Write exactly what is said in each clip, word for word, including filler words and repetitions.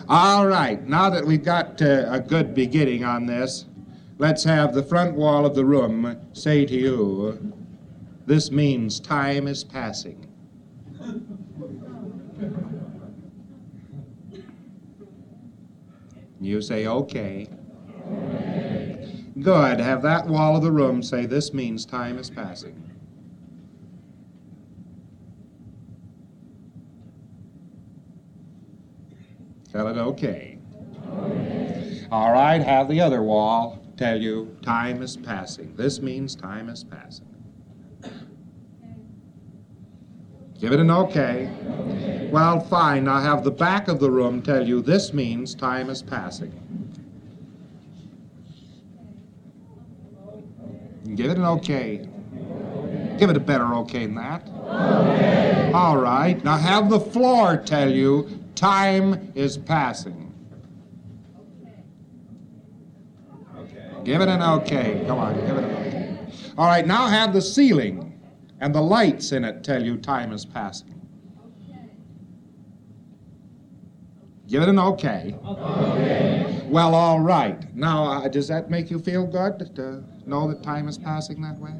All right, now that we've got uh, a good beginning on this, let's have the front wall of the room say to you, this means time is passing. You say, okay. Good. Have that wall of the room say, this means time is passing. Tell it, okay. All right, have the other wall tell you, time is passing. This means time is passing. Give it an okay. Well, fine. Now have the back of the room tell you, this means time is passing. Give it an okay. Give it a better okay than that. Okay. All right. Now have the floor tell you, time is passing. Okay. Give it an okay. Come on, give it an okay. All right. Now have the ceiling and the lights in it tell you time is passing. Give it an okay. Okay. Well, all right. Now, uh, does that make you feel good to know that time is passing that way?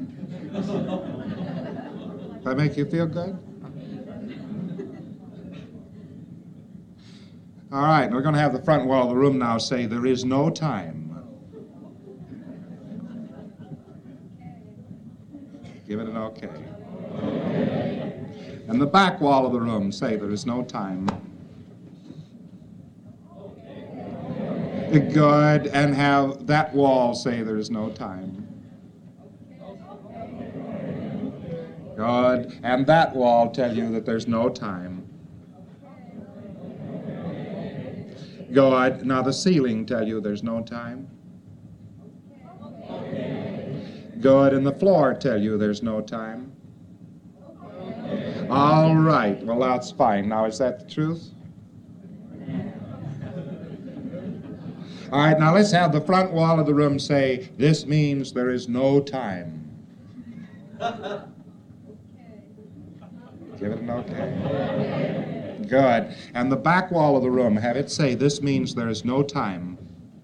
Does that make you feel good? All right. We're going to have the front wall of the room now say, there is no time. Give it an okay. And the back wall of the room say, there is no time. Good, and have that wall say there is no time. Good, and that wall tell you that there's no time. Good, now the ceiling tell you there's no time. Good, and the floor tell you there's no time. All right, well that's fine. Now is that the truth? All right, now let's have the front wall of the room say, this means there is no time. Give it an okay. Good. And the back wall of the room, have it say, this means there is no time.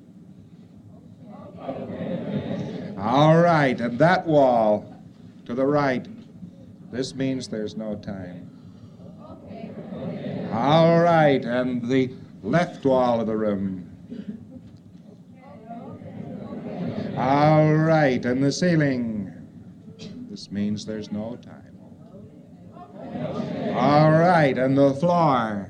All right, and that wall to the right, this means there's no time. All right, and the left wall of the room. All right, and the ceiling. This means there's no time. All right, and the floor.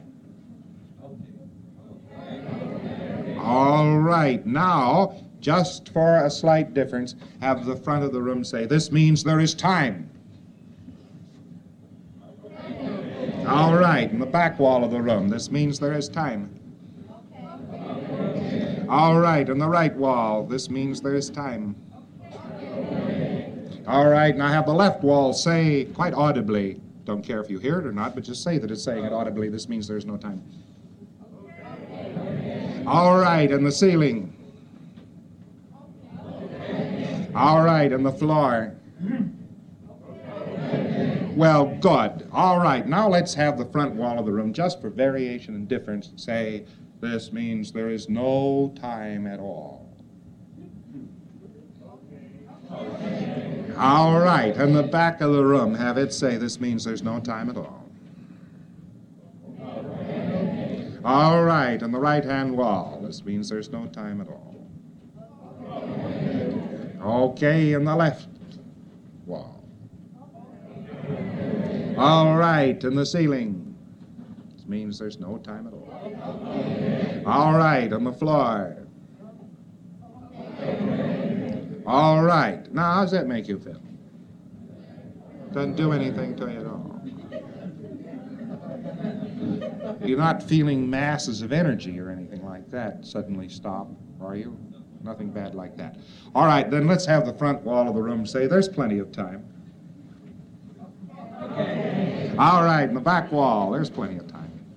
All right, now, just for a slight difference, have the front of the room say, this means there is time. All right, and the back wall of the room, this means there is time. All right, and the right wall, this means there is time. All right, now have the left wall say quite audibly, don't care if you hear it or not, but just say that it's saying it audibly, this means there's no time. All right, and the ceiling. All right, and the floor. Well, good. All right, now let's have the front wall of the room, just for variation and difference, say, this means there is no time at all. All right, and the back of the room, have it say, this means there's no time at all. All right, and the right-hand wall, this means there's no time at all. Okay, and the left wall. All right, and the ceiling, this means there's no time at all. All right, on the floor. All right. Now, how does that make you feel? Doesn't do anything to you at all. You're not feeling masses of energy or anything like that suddenly stop, are you? Nothing bad like that. All right, then let's have the front wall of the room say, there's plenty of time. Okay. All right, and the back wall, there's plenty of time.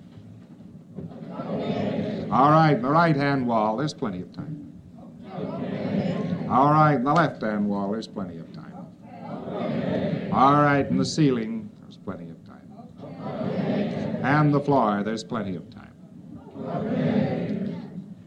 All right, and the right-hand wall, there's plenty of time. All right, and the left-hand wall, there's plenty of time. All right, and the ceiling, there's plenty of time. And the floor, there's plenty of time.